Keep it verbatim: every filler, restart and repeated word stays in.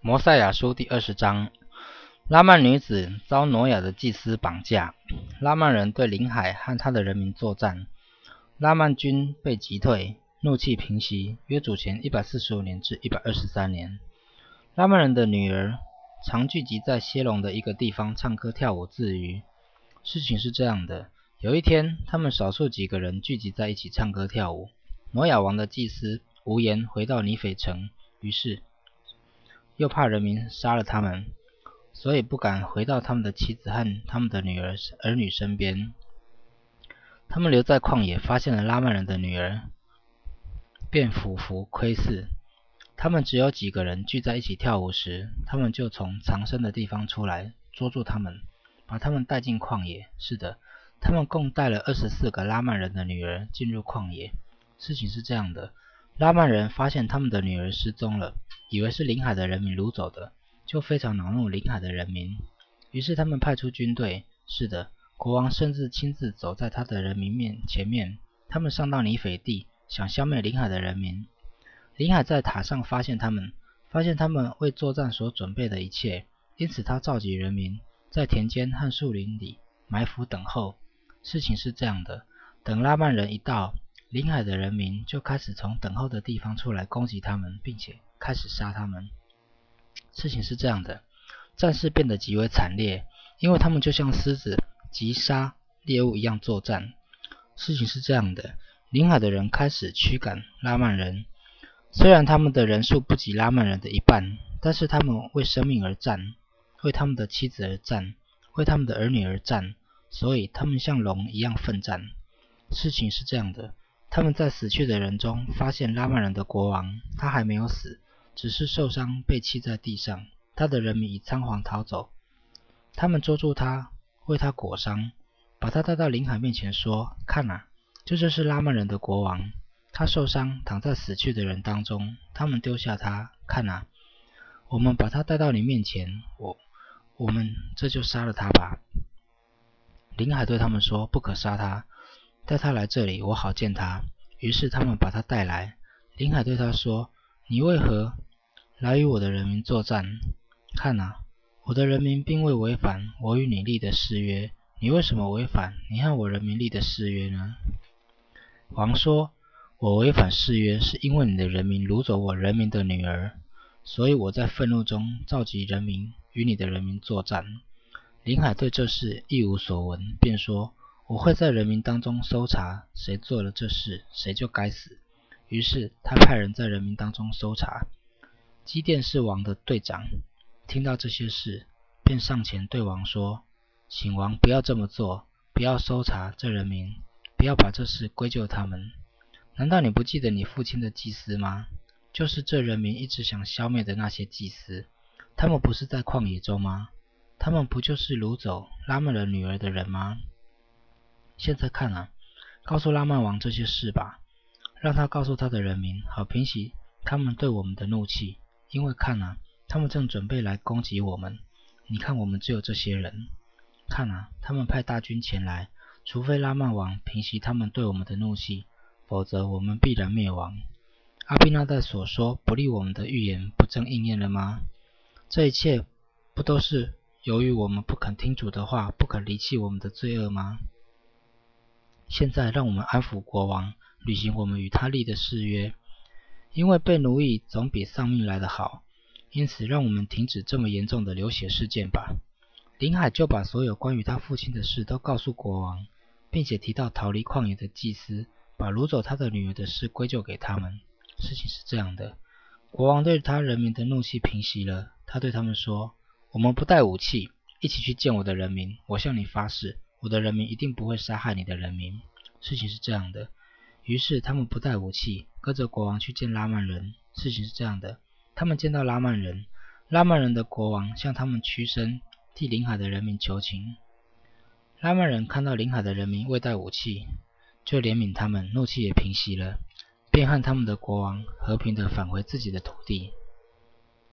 摩赛亚书第二十章，拉曼女子遭挪亚的祭司绑架，拉曼人对领海和他的人民作战，拉曼军被击退，怒气平息，约主前一百四十五年至一百二十三年。拉曼人的女儿常聚集在谢龙的一个地方唱歌跳舞自娱。事情是这样的，有一天，他们少数几个人聚集在一起唱歌跳舞。挪亚王的祭司无言回到尼腓城，于是又怕人民杀了他们，所以不敢回到他们的妻子和他们的女儿儿女身边。他们留在旷野，发现了拉曼人的女儿，便俯伏窥视。他们只有几个人聚在一起跳舞时，他们就从藏身的地方出来，捉住他们，把他们带进旷野。是的，他们共带了二十四个拉曼人的女儿进入旷野。事情是这样的，拉曼人发现他们的女儿失踪了，以为是领海的人民掳走的，就非常恼怒领海的人民。于是他们派出军队，是的，国王甚至亲自走在他的人民面前面。他们上到尼腓地，想消灭领海的人民。领海在塔上发现他们，发现他们为作战所准备的一切，因此他召集人民，在田间和树林里埋伏等候。事情是这样的，等拉曼人一到，领海的人民就开始从等候的地方出来攻击他们，并且开始杀他们。事情是这样的，战事变得极为惨烈，因为他们就像狮子击杀猎物一样作战。事情是这样的，领海的人开始驱赶拉曼人，虽然他们的人数不及拉曼人的一半，但是他们为生命而战，为他们的妻子而战，为他们的儿女而战，所以他们像龙一样奋战。事情是这样的，他们在死去的人中发现拉曼人的国王，他还没有死，只是受伤被弃在地上，他的人民已仓皇逃走。他们捉住他，为他裹伤，把他带到领海面前说，看啊，这就是拉曼人的国王，他受伤躺在死去的人当中，他们丢下他，看啊，我们把他带到你面前，我我们这就杀了他吧。领海对他们说，不可杀他，带他来这里，我好见他。于是他们把他带来。领海对他说，你为何来与我的人民作战？看啊，我的人民并未违反我与你立的誓约，你为什么违反你和我人民立的誓约呢？王说，我违反誓约是因为你的人民掳走我人民的女儿，所以我在愤怒中召集人民与你的人民作战。领海对这事一无所闻，便说，我会在人民当中搜查，谁做了这事，谁就该死。于是他派人在人民当中搜查。基甸是王的队长，听到这些事，便上前对王说，请王不要这么做，不要搜查这人民，不要把这事归咎他们。难道你不记得你父亲的祭司吗？就是这人民一直想消灭的那些祭司，他们不是在旷野中吗？他们不就是掳走拉曼人女儿的人吗？现在看啊，告诉拉曼王这些事吧，让他告诉他的人民，好平息他们对我们的怒气。因为看啊，他们正准备来攻击我们。你看我们只有这些人。看啊，他们派大军前来，除非拉曼王平息他们对我们的怒气，否则我们必然灭亡。阿比纳代所说不利我们的预言不正应验了吗？这一切不都是由于我们不肯听主的话，不肯离弃我们的罪恶吗？现在让我们安抚国王，履行我们与他立的誓约，因为被奴役总比丧命来得好，因此让我们停止这么严重的流血事件吧。领海就把所有关于他父亲的事都告诉国王，并且提到逃离旷野的祭司把掳走他的女儿的事归咎给他们。事情是这样的，国王对他人民的怒气平息了，他对他们说，我们不带武器，一起去见我的人民，我向你发誓，我的人民一定不会杀害你的人民。事情是这样的，于是他们不带武器，跟着国王去见拉曼人。事情是这样的，他们见到拉曼人，拉曼人的国王向他们屈身，替领海的人民求情。拉曼人看到领海的人民未带武器，就怜悯他们，怒气也平息了，便和他们的国王和平地返回自己的土地。